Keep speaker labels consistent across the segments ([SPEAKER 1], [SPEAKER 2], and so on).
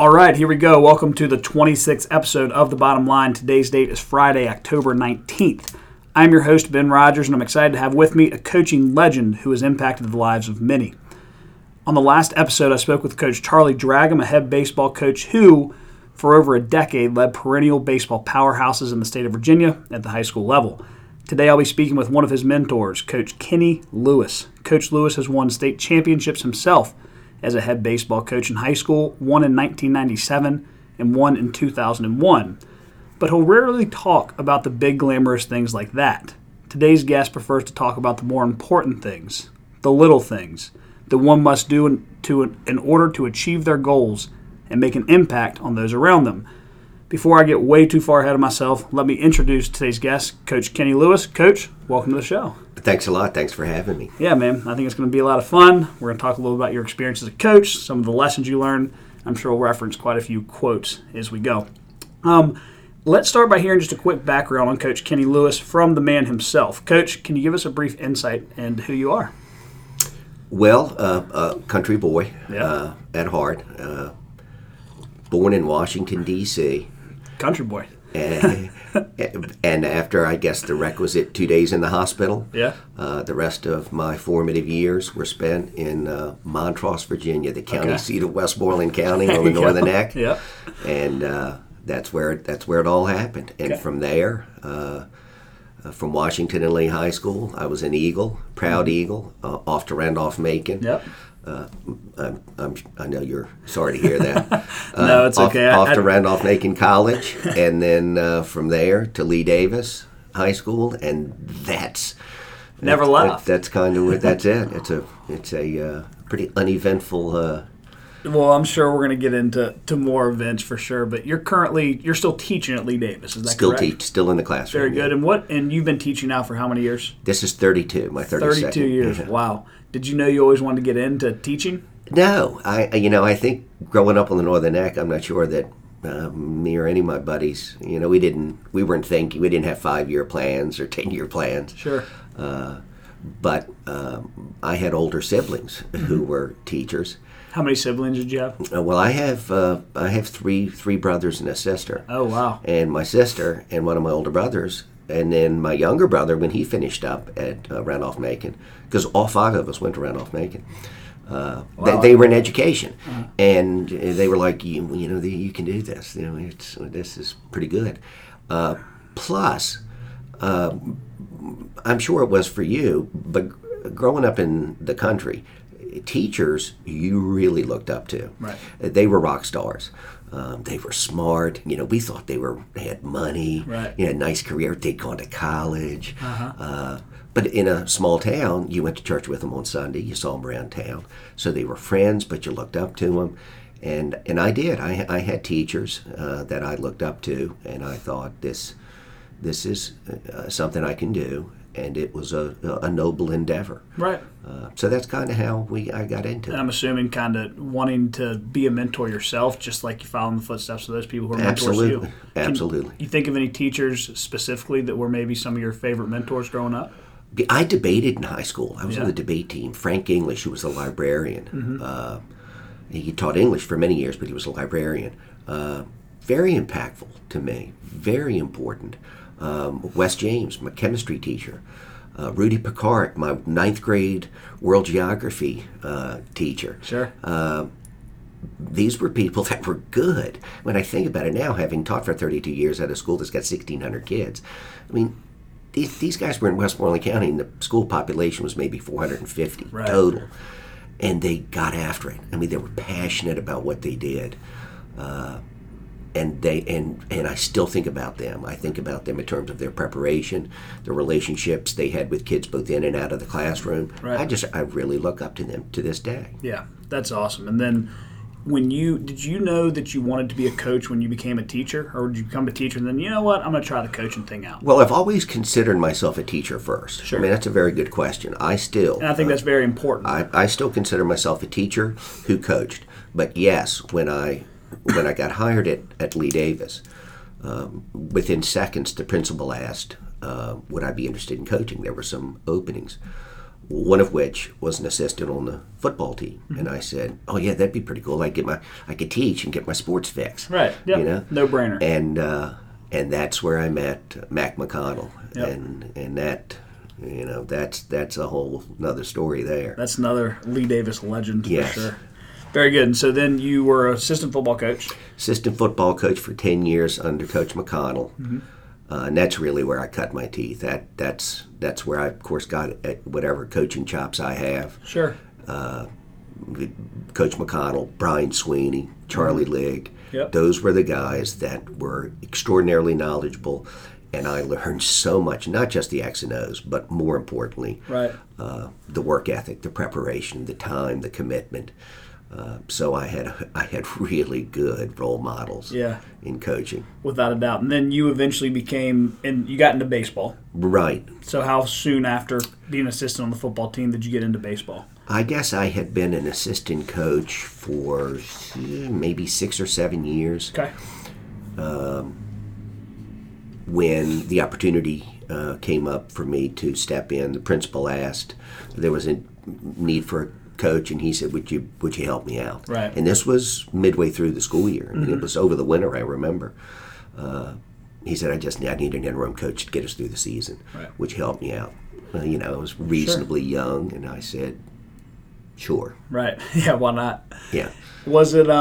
[SPEAKER 1] All right, here we go. Welcome to the 26th episode of The Bottom Line. Today's date is Friday, October 19th. I'm your host, Ben Rogers, and I'm excited to have with me a coaching legend who has impacted the lives of many. On the last episode, I spoke with Coach Charlie Dragum, a head baseball coach who, for over a decade, led perennial baseball powerhouses in the state of Virginia at the high school level. Today, I'll be speaking with one of his mentors, Coach Kenny Lewis. Coach Lewis has won state championships himself as a head baseball coach in high school, one in 1997 and one in 2001. But he'll rarely talk about the big glamorous things like that. Today's guest prefers to talk about the more important things, the little things, that one must do in order to achieve their goals and make an impact on those around them. Before I get way too far ahead of myself, let me introduce today's guest, Coach Kenny Lewis. Coach, welcome to the show.
[SPEAKER 2] Thanks a lot. Thanks for having me.
[SPEAKER 1] Yeah, man. I think it's going to be a lot of fun. We're going to talk a little about your experience as a coach, some of the lessons you learned. I'm sure we'll reference quite a few quotes as we go. Let's start by hearing just a quick background on Coach Kenny Lewis from the man himself. Coach, can you give us a brief insight into who you are?
[SPEAKER 2] Well, a country boy at heart, born in Washington, D.C.
[SPEAKER 1] Country boy.
[SPEAKER 2] And after, I guess, the requisite 2 days in the hospital, the rest of my formative years were spent in Montross, Virginia, the county seat of Westmoreland County on the Northern Neck. And that's where it all happened. And from there, from Washington and Lee High School, I was an Eagle, proud Eagle, off to Randolph-Macon. I know you're sorry to hear that.
[SPEAKER 1] No, it's okay.
[SPEAKER 2] Off to Randolph-Macon College, and then from there to Lee Davis High School, and that's
[SPEAKER 1] never left.
[SPEAKER 2] That's kind of that's it. It's a pretty uneventful.
[SPEAKER 1] Well, I'm sure we're going to get into more events for sure, but you're still teaching at Lee Davis, is that correct?
[SPEAKER 2] Still in the classroom.
[SPEAKER 1] Very good. And you've been teaching now for how many years?
[SPEAKER 2] This is 32, my 32nd.
[SPEAKER 1] 32 years. Wow. Did you know you always wanted to get into teaching?
[SPEAKER 2] No. I think growing up on the Northern Neck, I'm not sure that me or any of my buddies, we weren't thinking, we didn't have 5-year plans or 10-year plans.
[SPEAKER 1] Sure.
[SPEAKER 2] But I had older siblings who were teachers.
[SPEAKER 1] How many siblings did you have?
[SPEAKER 2] Well, I have three brothers and a sister.
[SPEAKER 1] Oh, wow.
[SPEAKER 2] And my sister and one of my older brothers, and then my younger brother when he finished up at Randolph-Macon, because all 5 of us went to Randolph-Macon. Wow. They were in education, and they were like, you can do this. This is pretty good. Plus, I'm sure it was for you, but growing up in the country, teachers you really looked up to.
[SPEAKER 1] Right.
[SPEAKER 2] They were rock stars. They were smart. We thought they had money.
[SPEAKER 1] Right.
[SPEAKER 2] Nice career. They'd gone to college. But in a small town, you went to church with them on Sunday. You saw them around town. So they were friends, but you looked up to them. And I did. I had teachers that I looked up to, and I thought this is something I can do. And it was a noble endeavor.
[SPEAKER 1] Right.
[SPEAKER 2] So that's kind of how I got into it.
[SPEAKER 1] And I'm assuming kind of wanting to be a mentor yourself, just like you follow in the footsteps of those people who are mentors to you.
[SPEAKER 2] Absolutely.
[SPEAKER 1] Can you think of any teachers specifically that were maybe some of your favorite mentors growing up?
[SPEAKER 2] I debated in high school. I was on the debate team. Frank English, who was a librarian. He taught English for many years, but he was a librarian. Very impactful to me. Very important. Wes James, my chemistry teacher. Rudy Picard, my 9th grade world geography teacher.
[SPEAKER 1] Sure.
[SPEAKER 2] These were people that were good. When I think about it now, having taught for 32 years at a school that's got 1,600 kids, these guys were in Westmoreland County, and the school population was maybe 450 total. And they got after it. They were passionate about what they did. And I still think about them. I think about them in terms of their preparation, the relationships they had with kids both in and out of the classroom.
[SPEAKER 1] Right.
[SPEAKER 2] I really look up to them to this day.
[SPEAKER 1] Yeah, that's awesome. And then did you know that you wanted to be a coach when you became a teacher, or did you become a teacher and then, you know what, I'm going to try the coaching thing out?
[SPEAKER 2] Well, I've always considered myself a teacher first.
[SPEAKER 1] Sure.
[SPEAKER 2] That's a very good question.
[SPEAKER 1] And I think that's very important.
[SPEAKER 2] I still consider myself a teacher who coached. But yes, when I got hired at Lee Davis, within seconds the principal asked, would I be interested in coaching? There were some openings. one of which was an assistant on the football team. And I said, oh, yeah, that'd be pretty cool. I could teach and get my sports fix.
[SPEAKER 1] Right, yeah, no brainer.
[SPEAKER 2] And that's where I met Mac McConnell.
[SPEAKER 1] Yep.
[SPEAKER 2] And that, that's a whole another story there.
[SPEAKER 1] That's another Lee Davis legend,
[SPEAKER 2] yes.
[SPEAKER 1] For sure. Very good. And so then you were assistant football coach.
[SPEAKER 2] Assistant football coach for 10 years under Coach McConnell. And that's really where I cut my teeth. That's where I, of course, got whatever coaching chops I have.
[SPEAKER 1] Sure.
[SPEAKER 2] Coach McConnell, Brian Sweeney, Charlie Ligg.
[SPEAKER 1] Yep.
[SPEAKER 2] Those were the guys that were extraordinarily knowledgeable, and I learned so much, not just the X and O's, but more importantly,
[SPEAKER 1] right.
[SPEAKER 2] The work ethic, the preparation, the time, the commitment. So I had really good role models in coaching.
[SPEAKER 1] Without a doubt. And then you eventually you got into baseball.
[SPEAKER 2] Right.
[SPEAKER 1] So how soon after being assistant on the football team did you get into baseball?
[SPEAKER 2] I guess I had been an assistant coach for maybe 6 or 7 years.
[SPEAKER 1] Okay.
[SPEAKER 2] When the opportunity came up for me to step in, the principal asked, there was a need for a coach, and he said, would you help me out?
[SPEAKER 1] Right.
[SPEAKER 2] And this was midway through the school year. I mean, it was over the winter, I remember. He said, I need an interim coach to get us through the season.
[SPEAKER 1] Right.
[SPEAKER 2] Would you help me out? I was reasonably young, and I said, sure.
[SPEAKER 1] Right. Yeah, why not?
[SPEAKER 2] Yeah.
[SPEAKER 1] Was it,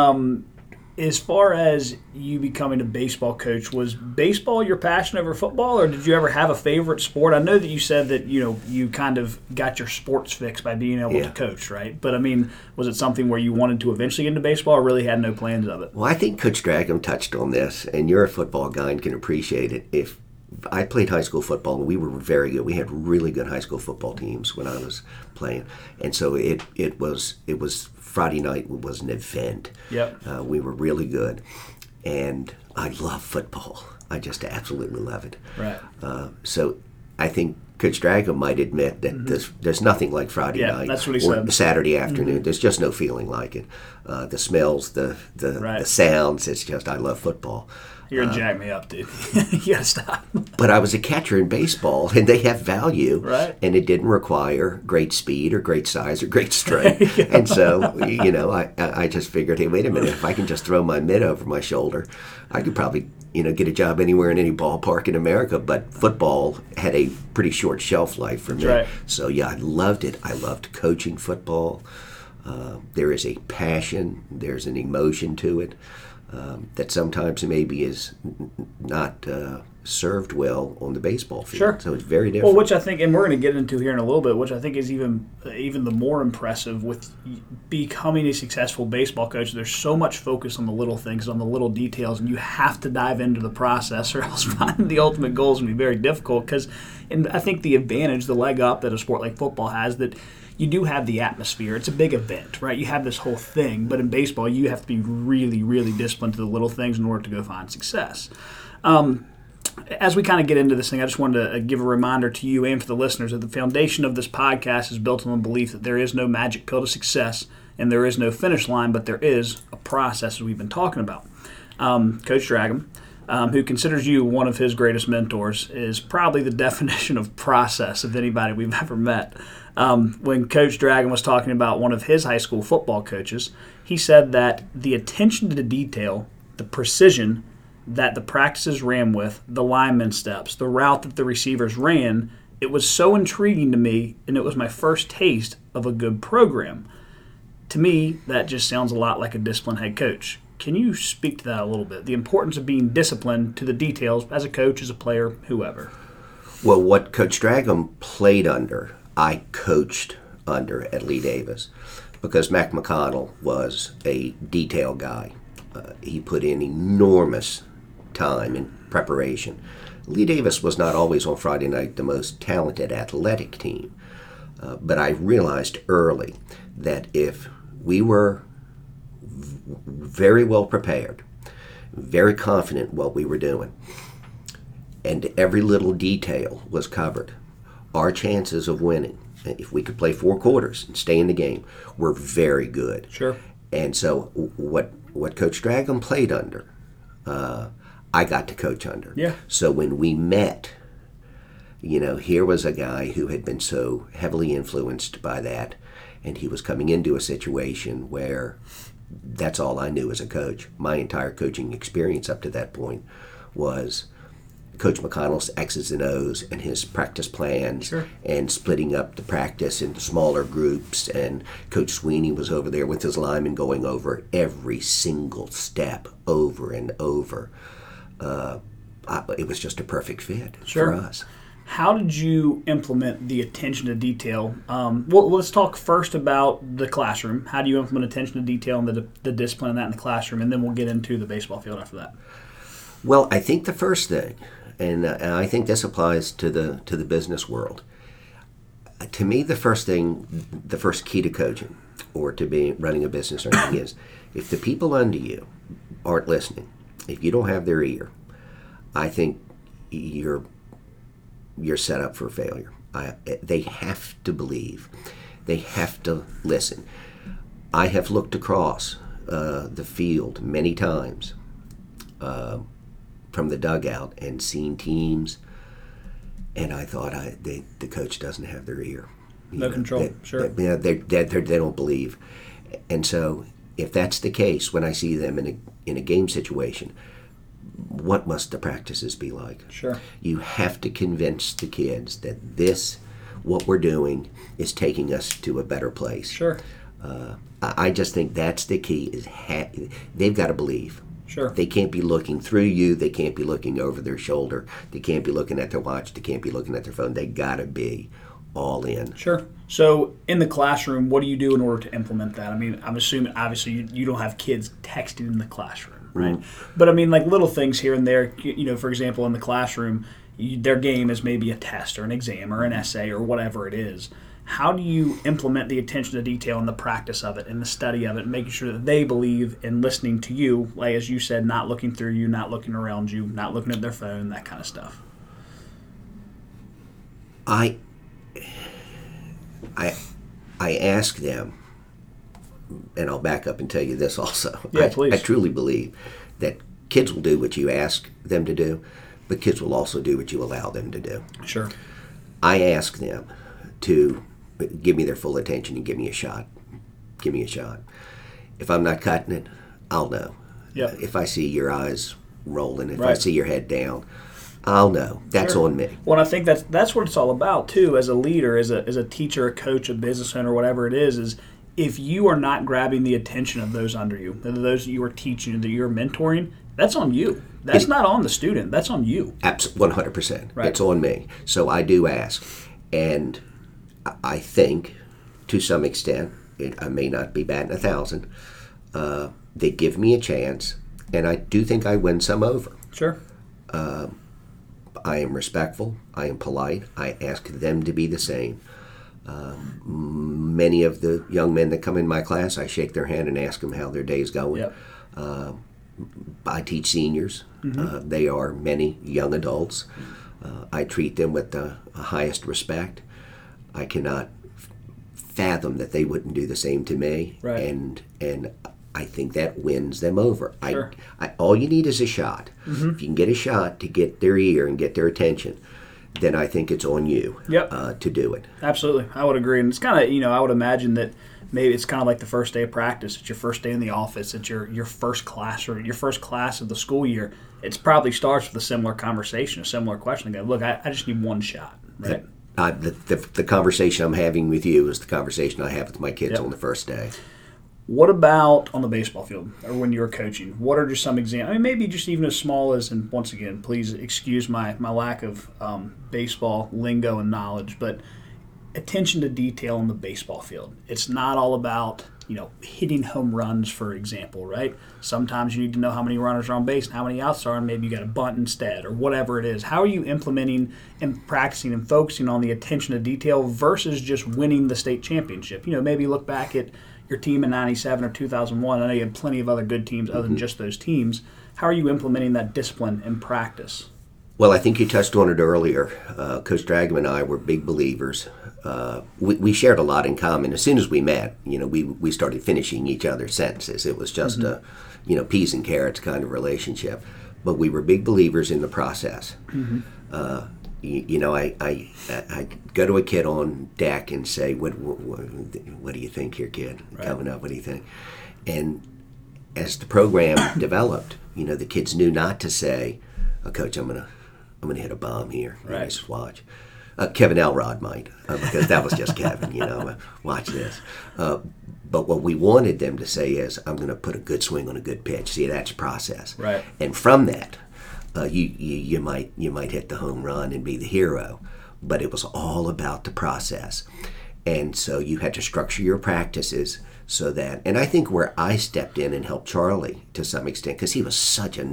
[SPEAKER 1] as far as you becoming a baseball coach, was baseball your passion over football, or did you ever have a favorite sport? I know that you said that, you kind of got your sports fix by being able to coach, right? But, I mean, was it something where you wanted to eventually get into baseball or really had no plans of it?
[SPEAKER 2] Well, I think Coach Dragham touched on this, and you're a football guy and can appreciate it. If I played high school football, and we were very good. We had really good high school football teams when I was playing, and so it was Friday night was an event.
[SPEAKER 1] Yep.
[SPEAKER 2] We were really good, and I love football. I just absolutely love it.
[SPEAKER 1] Right.
[SPEAKER 2] So I think Coach Dragham might admit that there's nothing like Friday night.
[SPEAKER 1] That's what he
[SPEAKER 2] or
[SPEAKER 1] said.
[SPEAKER 2] Saturday afternoon. There's just no feeling like it. The smells, the sounds. It's just I love football.
[SPEAKER 1] You're going to jack me up, dude. You got to stop.
[SPEAKER 2] But I was a catcher in baseball, and they have value.
[SPEAKER 1] Right.
[SPEAKER 2] And it didn't require great speed or great size or great strength. And so, I just figured, hey, wait a minute. If I can just throw my mitt over my shoulder, I could probably, get a job anywhere in any ballpark in America. But football had a pretty short shelf life for me.
[SPEAKER 1] Right.
[SPEAKER 2] So, I loved it. I loved coaching football. There is a passion. There's an emotion to it. That sometimes maybe is not served well on the baseball field.
[SPEAKER 1] Sure.
[SPEAKER 2] So it's very different.
[SPEAKER 1] Well, which I think, and we're going to get into here in a little bit, which I think is even the more impressive with becoming a successful baseball coach. There's so much focus on the little things, on the little details, and you have to dive into the process or else finding the ultimate goal is going to be very difficult because, and I think the advantage, the leg up that a sport like football has, that you do have the atmosphere. It's a big event, right? You have this whole thing, but in baseball, you have to be really, really disciplined to the little things in order to go find success. As we kind of get into this thing, I just wanted to give a reminder to you and for the listeners that the foundation of this podcast is built on the belief that there is no magic pill to success and there is no finish line, but there is a process, as we've been talking about. Coach Dragham, who considers you one of his greatest mentors, is probably the definition of process of anybody we've ever met. When Coach Dragham was talking about one of his high school football coaches, he said that the attention to the detail, the precision that the practices ran with, the lineman steps, the route that the receivers ran, it was so intriguing to me, and it was my first taste of a good program. To me, that just sounds a lot like a disciplined head coach. Can you speak to that a little bit? The importance of being disciplined to the details as a coach, as a player, whoever.
[SPEAKER 2] Well, what Coach Dragham played under, I coached under at Lee Davis because Mac McConnell was a detail guy. He put in enormous time in preparation. Lee Davis was not always on Friday night the most talented athletic team, but I realized early that if we were very well prepared, very confident what we were doing, and every little detail was covered, our chances of winning, if we could play 4 quarters and stay in the game, were very good.
[SPEAKER 1] Sure.
[SPEAKER 2] And so what Coach Dragham played under, I got to coach under.
[SPEAKER 1] Yeah.
[SPEAKER 2] So when we met, Here was a guy who had been so heavily influenced by that, and he was coming into a situation where that's all I knew as a coach. My entire coaching experience up to that point was Coach McConnell's X's and O's and his practice plans,
[SPEAKER 1] sure,
[SPEAKER 2] and splitting up the practice into smaller groups. And Coach Sweeney was over there with his linemen going over every single step over and over. It was just a perfect fit,
[SPEAKER 1] sure,
[SPEAKER 2] for us.
[SPEAKER 1] How did you implement the attention to detail? Well, let's talk first about the classroom. How do you implement attention to detail and the discipline of that in the classroom? And then we'll get into the baseball field after that.
[SPEAKER 2] Well, I think the first thing, and I think this applies to the business world. To me, the first key to coaching or to be running a business or anything is, if the people under you aren't listening, if you don't have their ear, I think you're set up for failure. They have to believe. They have to listen. I have looked across the field many times from the dugout and seen teams, and I thought the coach doesn't have their ear.
[SPEAKER 1] No control, sure.
[SPEAKER 2] They don't believe. And so if that's the case, when I see them in a game situation, what must the practices be like?
[SPEAKER 1] Sure.
[SPEAKER 2] You have to convince the kids that what we're doing is taking us to a better place.
[SPEAKER 1] Sure.
[SPEAKER 2] I just think that's the key, is they've got to believe.
[SPEAKER 1] Sure.
[SPEAKER 2] They can't be looking through you. They can't be looking over their shoulder. They can't be looking at their watch. They can't be looking at their phone. They got to be all in.
[SPEAKER 1] Sure. So in the classroom, what do you do in order to implement that? I mean, I'm assuming, obviously, you don't have kids texting in the classroom, right? Mm-hmm. But I mean, like little things here and there, for example, in the classroom, their game is maybe a test or an exam or an essay or whatever it is. How do you implement the attention to detail and the practice of it and the study of it, and making sure that they believe in listening to you, like as you said, not looking through you, not looking around you, not looking at their phone, that kind of stuff?
[SPEAKER 2] I ask them, and I'll back up and tell you this also.
[SPEAKER 1] Yeah, please.
[SPEAKER 2] I truly believe that kids will do what you ask them to do, but kids will also do what you allow them to do.
[SPEAKER 1] Sure.
[SPEAKER 2] I ask them to give me their full attention and give me a shot. Give me a shot. If I'm not cutting it, I'll know.
[SPEAKER 1] Yep.
[SPEAKER 2] If I see your eyes rolling, if
[SPEAKER 1] right.
[SPEAKER 2] I see your head down, I'll know. That's
[SPEAKER 1] sure.
[SPEAKER 2] on me.
[SPEAKER 1] Well, I think that's what it's all about too. As a leader, as a teacher, a coach, a business owner, whatever it is if you are not grabbing the attention of those under you, those you are teaching, that you're mentoring, that's on you. That's not on the student. That's on you.
[SPEAKER 2] 100%.
[SPEAKER 1] Right.
[SPEAKER 2] It's on me. So I do ask, and I think, to some extent, I may not be batting 1,000. They give me a chance, and I do think I win some over.
[SPEAKER 1] Sure.
[SPEAKER 2] I am respectful. I am polite. I ask them to be the same. Many of the young men that come in my class, I shake their hand and ask them how their day's going.
[SPEAKER 1] Yep.
[SPEAKER 2] I teach seniors.
[SPEAKER 1] Mm-hmm.
[SPEAKER 2] They are many young adults. I treat them with the highest respect. I cannot fathom that they wouldn't do the same to me.
[SPEAKER 1] Right.
[SPEAKER 2] And I think that wins them over.
[SPEAKER 1] Sure.
[SPEAKER 2] All you need is a shot.
[SPEAKER 1] Mm-hmm.
[SPEAKER 2] If you can get a shot to get their ear and get their attention, then I think it's on you to do it.
[SPEAKER 1] Absolutely. I would agree. And it's kind of, I would imagine that maybe it's kind of like the first day of practice. It's your first day in the office. It's your first class or your first class of the school year. It probably starts with a similar conversation, a similar question. Go, look, I just need one shot, right?
[SPEAKER 2] The conversation I'm having with you is the conversation I have with my kids on the first day.
[SPEAKER 1] What about on the baseball field or when you're coaching? What are just some examples? I mean, maybe just even as small as, and once again, please excuse my lack of baseball lingo and knowledge, but attention to detail on the baseball field. It's not all about, hitting home runs, for example, right? Sometimes you need to know how many runners are on base and how many outs are, and maybe you got to bunt instead or whatever it is. How are you implementing and practicing and focusing on the attention to detail versus just winning the state championship? Maybe look back at your team in 97 or 2001. I know you had plenty of other good teams other than just those teams. How are you implementing that discipline in practice?
[SPEAKER 2] Well, I think you touched on it earlier. Coach Dragman and I were big believers. We shared a lot in common. As soon as we met, we started finishing each other's sentences. It was just a, peas and carrots kind of relationship. But we were big believers in the process. Mm-hmm. I go to a kid on deck and say, what do you think here, kid? Right. Coming up, what do you think? And as the program developed, the kids knew not to say, oh, Coach, I'm gonna hit a bomb here.
[SPEAKER 1] Right.
[SPEAKER 2] Just watch. Kevin Elrod might, because that was just Kevin, watch this. But what we wanted them to say is, I'm going to put a good swing on a good pitch. See, that's process.
[SPEAKER 1] Right.
[SPEAKER 2] And from that, you might hit the home run and be the hero. But it was all about the process. And so you had to structure your practices so that, and I think where I stepped in and helped Charlie to some extent, because he was such a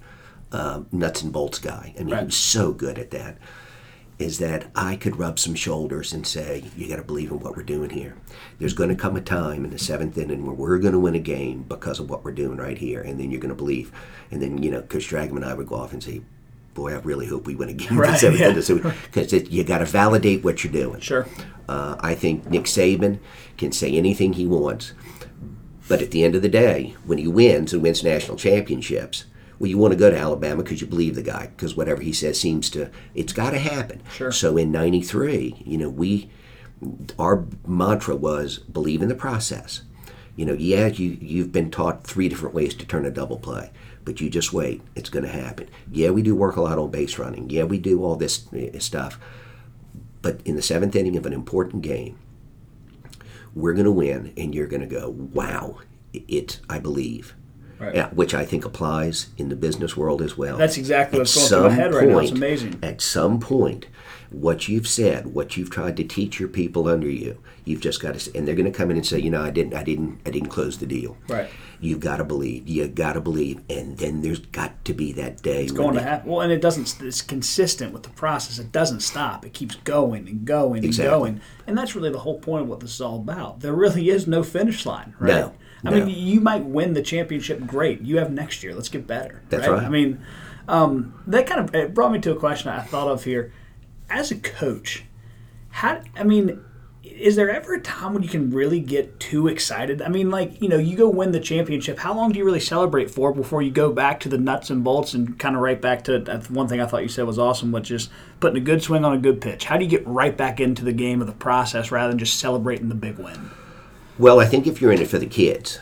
[SPEAKER 2] nuts and bolts guy. I mean, right. He was so good at that. Is that I could rub some shoulders and say, you got to believe in what we're doing here. There's going to come a time in the seventh inning where we're going to win a game because of what we're doing right here, and then you're going to believe. And then, Coach Dragum and I would go off and say, boy, I really hope we win a game in the seventh inning. Because you got to validate what you're doing.
[SPEAKER 1] Sure.
[SPEAKER 2] I think Nick Saban can say anything he wants, but at the end of the day, when he wins and wins national championships, well, you want to go to Alabama because you believe the guy, because whatever he says it's got to happen.
[SPEAKER 1] Sure.
[SPEAKER 2] So in '93, our mantra was believe in the process. You've been taught 3 different ways to turn a double play, but you just wait. It's going to happen. Yeah, we do work a lot on base running. Yeah, we do all this stuff. But in the 7th inning of an important game, we're going to win, and you're going to go, wow, I believe.
[SPEAKER 1] Right.
[SPEAKER 2] Yeah, which I think applies in the business world as well.
[SPEAKER 1] That's exactly what's going through my head right now. It's amazing.
[SPEAKER 2] At some point, what you've said, what you've tried to teach your people under you, you've just got to, and they're going to come in and say, I didn't close the deal.
[SPEAKER 1] Right.
[SPEAKER 2] You've got to believe. You got to believe, and then there's got to be that day.
[SPEAKER 1] It's going to happen. Well, and it doesn't. It's consistent with the process. It doesn't stop. It keeps going and going and going, and that's really the whole point of what this is all about. There really is no finish line, right?
[SPEAKER 2] No.
[SPEAKER 1] I mean, you might win the championship. Great. You have next year. Let's get better.
[SPEAKER 2] That's right.
[SPEAKER 1] I mean, that kind of it brought me to a question I thought of here. As a coach, is there ever a time when you can really get too excited? I mean, you go win the championship. How long do you really celebrate for before you go back to the nuts and bolts and kind of right back to one thing I thought you said was awesome, which is putting a good swing on a good pitch? How do you get right back into the game of the process rather than just celebrating the big win?
[SPEAKER 2] Well, I think if you're in it for the kids,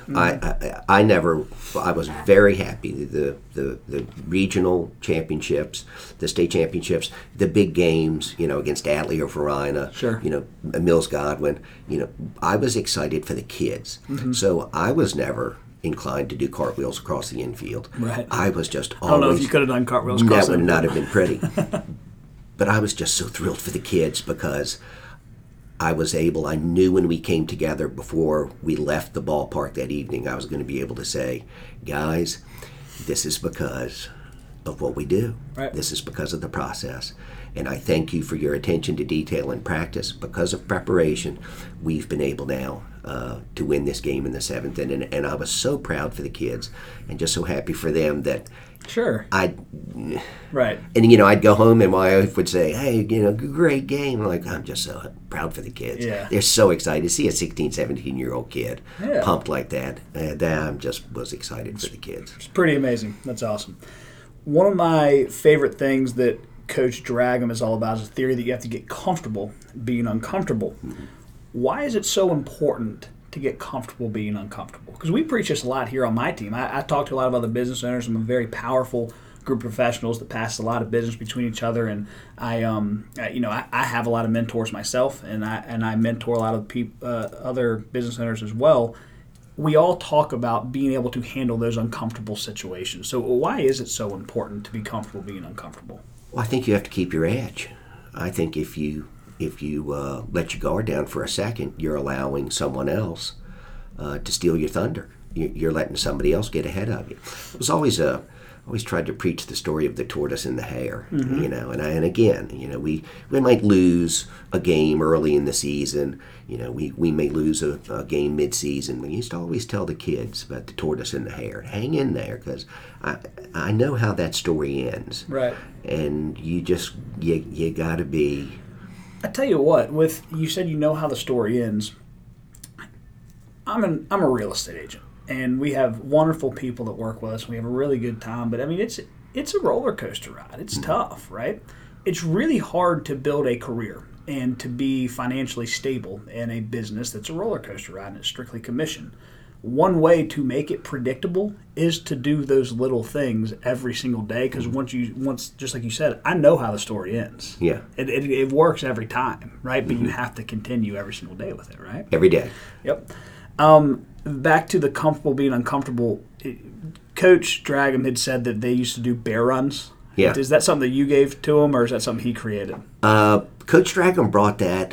[SPEAKER 2] mm-hmm. I was very happy. The regional championships, the state championships, the big games, against Atlee or Verina,
[SPEAKER 1] sure.
[SPEAKER 2] Mills Godwin, I was excited for the kids.
[SPEAKER 1] Mm-hmm.
[SPEAKER 2] So I was never inclined to do cartwheels across the infield.
[SPEAKER 1] Right.
[SPEAKER 2] I was just always...
[SPEAKER 1] I don't know if you could have done cartwheels across
[SPEAKER 2] the infield. That would not have been pretty. But I was just so thrilled for the kids because... I knew when we came together before we left the ballpark that evening, I was going to be able to say, guys, this is because of what we do.
[SPEAKER 1] Right.
[SPEAKER 2] This is because of the process. And I thank you for your attention to detail and practice. Because of preparation, we've been able now to win this game in the 7th inning. And I was so proud for the kids and just so happy for them that
[SPEAKER 1] sure. Right.
[SPEAKER 2] And, I'd go home and my wife would say, hey, great game. I'm just so proud for the kids.
[SPEAKER 1] Yeah.
[SPEAKER 2] They're so excited to see a 16, 17-year-old kid
[SPEAKER 1] yeah.
[SPEAKER 2] pumped like that. And I just was excited for the kids.
[SPEAKER 1] It's pretty amazing. That's awesome. One of my favorite things that Coach Dragum is all about is a theory that you have to get comfortable being uncomfortable.
[SPEAKER 2] Mm-hmm.
[SPEAKER 1] Why is it so important to get comfortable being uncomfortable? Because we preach this a lot here on my team. I talk to a lot of other business owners. I'm a very powerful group of professionals that pass a lot of business between each other, and I have a lot of mentors myself, and I mentor a lot of other business owners as well. We all talk about being able to handle those uncomfortable situations. So why is it so important to be comfortable being uncomfortable?
[SPEAKER 2] Well, I think you have to keep your edge. I think if you let your guard down for a second, you're allowing someone else to steal your thunder. You're letting somebody else get ahead of you. It was always tried to preach the story of the tortoise and the hare,
[SPEAKER 1] mm-hmm.
[SPEAKER 2] And again, we might lose a game early in the season, we may lose a game mid-season. We used to always tell the kids about the tortoise and the hare. Hang in there, because I know how that story ends.
[SPEAKER 1] Right.
[SPEAKER 2] And you got to be...
[SPEAKER 1] I tell you what, you said you know how the story ends. I'm a real estate agent. And we have wonderful people that work with us. We have a really good time. But, it's a roller coaster ride. It's tough, right? it's really hard to build a career and to be financially stable in a business that's a roller coaster ride and it's strictly commission. One way to make it predictable is to do those little things every single day, because once just like you said, I know how the story ends.
[SPEAKER 2] Yeah.
[SPEAKER 1] It works every time, right? But you have to continue every single day with it, right?
[SPEAKER 2] Every day.
[SPEAKER 1] Yep. Back to the comfortable being uncomfortable. Coach Dragham had said that they used to do bear runs.
[SPEAKER 2] Yeah.
[SPEAKER 1] Is that something that you gave to him, or is that something he created?
[SPEAKER 2] Coach Dragham brought that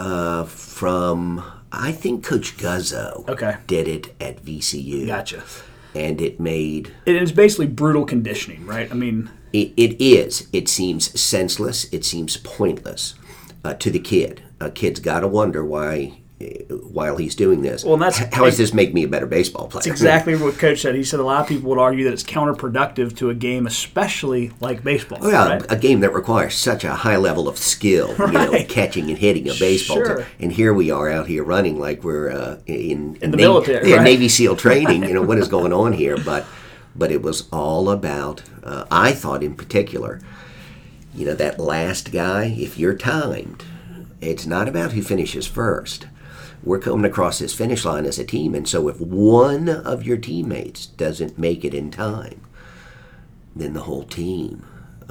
[SPEAKER 2] from, I think Coach Guzzo did it at VCU.
[SPEAKER 1] Gotcha.
[SPEAKER 2] And it made...
[SPEAKER 1] It's basically brutal conditioning, right? I mean...
[SPEAKER 2] It is. It seems senseless. It seems pointless to the kid. A kid's got to wonder why... while he's doing this.
[SPEAKER 1] Well,
[SPEAKER 2] how does this make me a better baseball player?
[SPEAKER 1] That's exactly what Coach said. He said a lot of people would argue that it's counterproductive to a game, especially like baseball.
[SPEAKER 2] Oh, yeah,
[SPEAKER 1] right?
[SPEAKER 2] A game that requires such a high level of skill, catching and hitting a baseball.
[SPEAKER 1] Sure.
[SPEAKER 2] And here we are out here running like we're in
[SPEAKER 1] the military. Right?
[SPEAKER 2] Navy SEAL training. What is going on here? But it was all about, I thought in particular, that last guy, if you're timed, it's not about who finishes first. We're coming across this finish line as a team, and so if one of your teammates doesn't make it in time, then the whole team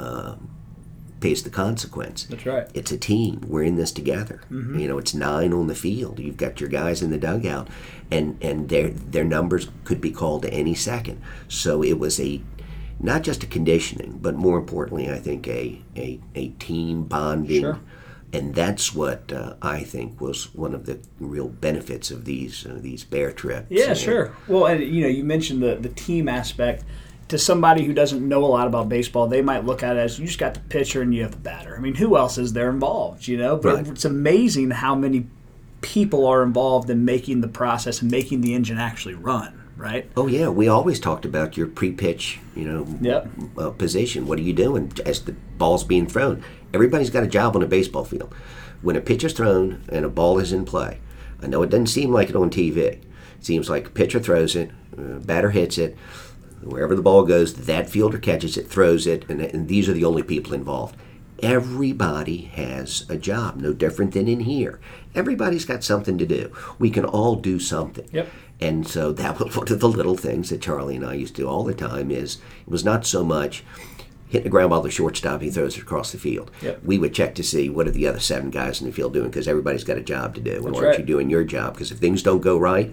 [SPEAKER 2] pays the consequence.
[SPEAKER 1] That's right.
[SPEAKER 2] It's a team. We're in this together. Mm-hmm. It's 9 on the field. You've got your guys in the dugout, and their numbers could be called any second. So it was not just a conditioning, but more importantly, I think a team bonding.
[SPEAKER 1] Sure.
[SPEAKER 2] And that's what I think was one of the real benefits of these bear trips.
[SPEAKER 1] Yeah, sure. Well, and you mentioned the team aspect. To somebody who doesn't know a lot about baseball, they might look at it as you just got the pitcher and you have the batter. I mean, who else is there involved? But
[SPEAKER 2] right.
[SPEAKER 1] It's amazing how many people are involved in making the process and making the engine actually run. Right?
[SPEAKER 2] Oh, yeah. We always talked about your pre-pitch, position. What are you doing as the ball's being thrown? Everybody's got a job on a baseball field. When a pitch is thrown and a ball is in play, I know it doesn't seem like it on TV. It seems like a pitcher throws it, batter hits it, wherever the ball goes, that fielder catches it, throws it, and these are the only people involved. Everybody has a job, no different than in here. Everybody's got something to do. We can all do something.
[SPEAKER 1] Yep.
[SPEAKER 2] And so that was one of the little things that Charlie and I used to do all the time. It was not so much hitting the ground ball to shortstop, he throws it across the field.
[SPEAKER 1] Yep.
[SPEAKER 2] We would check to see what are the other 7 guys in the field doing, because everybody's got a job to do. And
[SPEAKER 1] That's
[SPEAKER 2] aren't
[SPEAKER 1] right.
[SPEAKER 2] you doing your job? Because if things don't go right,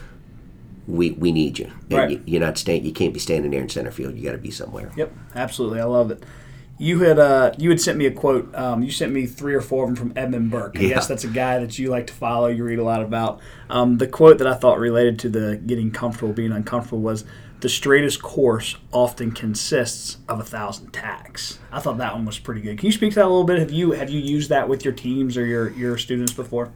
[SPEAKER 2] we need you. And
[SPEAKER 1] right.
[SPEAKER 2] you can't be standing there in center field. You got to be somewhere.
[SPEAKER 1] Yep, absolutely. I love it. You had sent me a quote. You sent me 3 or 4 of them from Edmund Burke. I guess that's a guy that you like to follow. You read a lot about. The quote that I thought related to the getting comfortable, being uncomfortable was, "The straightest course often consists of 1,000 tacks." I thought that one was pretty good. Can you speak to that a little bit? Have you used that with your teams or your students before?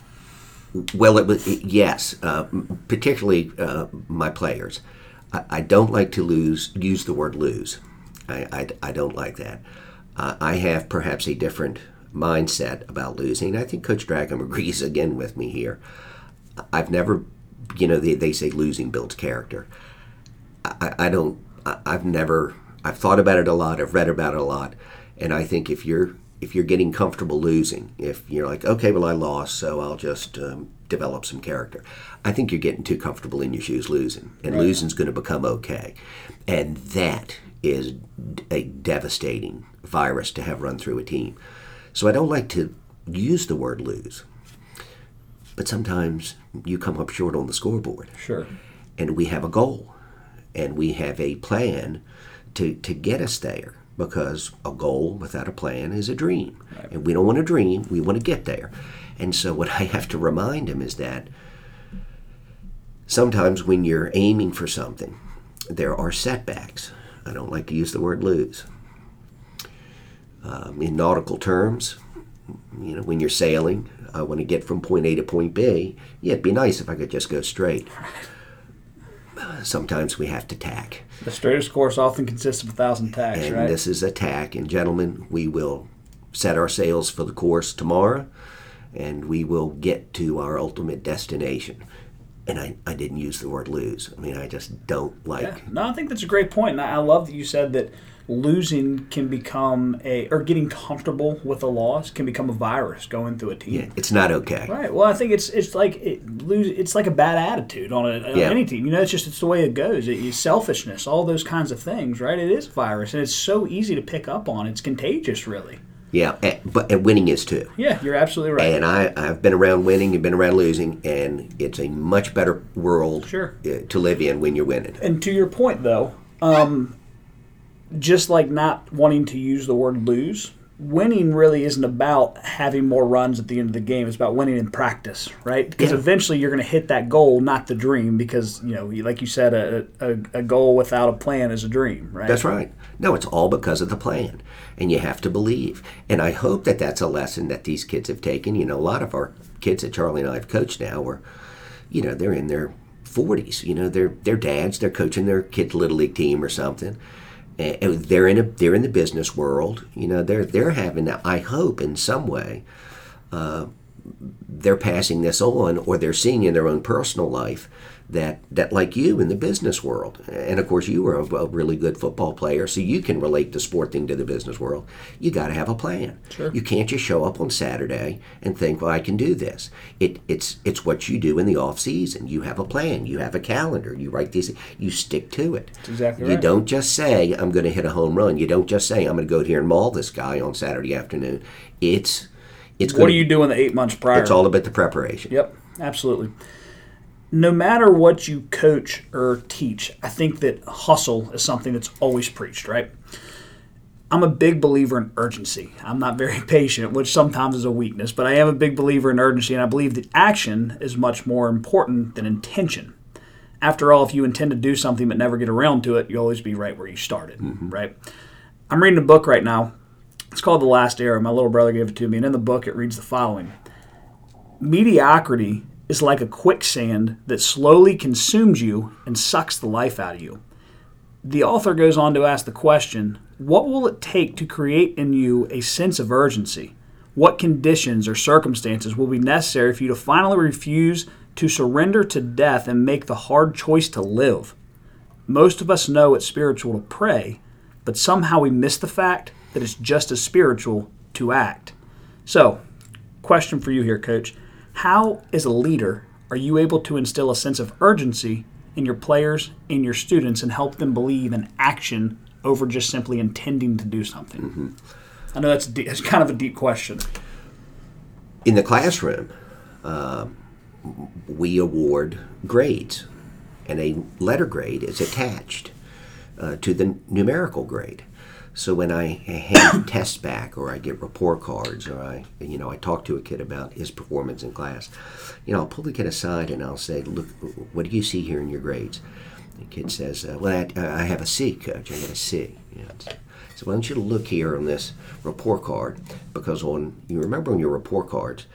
[SPEAKER 2] Well, yes, particularly my players. I don't like to use the word lose. I don't like that. I have perhaps a different mindset about losing. I think Coach Dragham agrees again with me here. I've never, they say losing builds character. I've thought about it a lot. I've read about it a lot. And I think if you're getting comfortable losing, if you're like, okay, well, I lost, so I'll just develop some character, I think you're getting too comfortable in your shoes losing. And losing's going to become okay. And that is a devastating virus to have run through a team. So I don't like to use the word lose. But sometimes you come up short on the scoreboard.
[SPEAKER 1] Sure.
[SPEAKER 2] And we have a goal. And we have a plan to get us there. Because a goal without a plan is a dream. Right. And we don't want to dream, we want to get there. And so what I have to remind him is that sometimes when you're aiming for something, there are setbacks. I don't like to use the word lose. In nautical terms, when you're sailing, I want to get from point A to point B. Yeah, it'd be nice if I could just go straight. Sometimes we have to tack.
[SPEAKER 1] The straightest course often consists of 1,000 tacks,
[SPEAKER 2] and
[SPEAKER 1] right?
[SPEAKER 2] And this is a tack. And gentlemen, we will set our sails for the course tomorrow, and we will get to our ultimate destination. and I didn't use the word lose. I mean, I just don't like.
[SPEAKER 1] Yeah. No, I think that's a great point. And I love that you said that losing can become or getting comfortable with a loss can become a virus going through a team.
[SPEAKER 2] Yeah, it's not okay.
[SPEAKER 1] Right. Well, I think it's like it's like a bad attitude on any team. It's the way it goes. It's selfishness, all those kinds of things. Right. It is a virus, and it's so easy to pick up on. It's contagious, really.
[SPEAKER 2] Yeah, but winning is too.
[SPEAKER 1] Yeah, you're absolutely right.
[SPEAKER 2] And I've been around winning, you've been around losing, and it's a much better world to live in when you're winning.
[SPEAKER 1] And to your point, though, just like not wanting to use the word lose, winning really isn't about having more runs at the end of the game. It's about winning in practice, right? Because eventually you're going to hit that goal, not the dream, because, like you said, a goal without a plan is a dream, right?
[SPEAKER 2] That's right. No, it's all because of the plan, and you have to believe. And I hope that that's a lesson that these kids have taken. A lot of our kids that Charlie and I have coached now are, they're in their 40s. They're dads. They're coaching their kid's little league team or something. And they're in the business world. They're having, I hope in some way, they're passing this on, or they're seeing in their own personal life that like you in the business world. And of course you were a really good football player, so you can relate the sport thing to the business world. You got to have a plan.
[SPEAKER 1] Sure.
[SPEAKER 2] You can't just show up on Saturday and think, well, I can do this. It's what you do in the off season. You have a plan. You have a calendar. You write these. You stick to it.
[SPEAKER 1] That's exactly right.
[SPEAKER 2] You don't just say, I'm going to hit a home run. You don't just say, I'm going to go here and maul this guy on Saturday afternoon.
[SPEAKER 1] What are you doing the 8 months prior?
[SPEAKER 2] It's all about the preparation.
[SPEAKER 1] Yep, absolutely. No matter what you coach or teach, I think that hustle is something that's always preached, right? I'm a big believer in urgency. I'm not very patient, which sometimes is a weakness, but I am a big believer in urgency, and I believe that action is much more important than intention. After all, if you intend to do something but never get around to it, you'll always be right where you started, right? I'm reading a book right now. It's called The Last Arrow. My little brother gave it to me, and in the book it reads the following. Mediocrity is like a quicksand that slowly consumes you and sucks the life out of you. The author goes on to ask the question, what will it take to create in you a sense of urgency? What conditions or circumstances will be necessary for you to finally refuse to surrender to death and make the hard choice to live? Most of us know it's spiritual to pray, but somehow we miss the fact that it's just as spiritual to act. So, question for you here, Coach. How, as a leader, are you able to instill a sense of urgency in your players and your students and help them believe in action over just simply intending to do something? I know that's kind of a deep question.
[SPEAKER 2] In the classroom, we award grades, and a letter grade is attached to the numerical grade. So when I hand tests back, or I get report cards, or I talk to a kid about his performance in class, I'll pull the kid aside and I'll say, look, what do you see here in your grades? The kid says, well, I have a C, Coach. I got a C. So why don't you look here on this report card, because you remember on your report cards,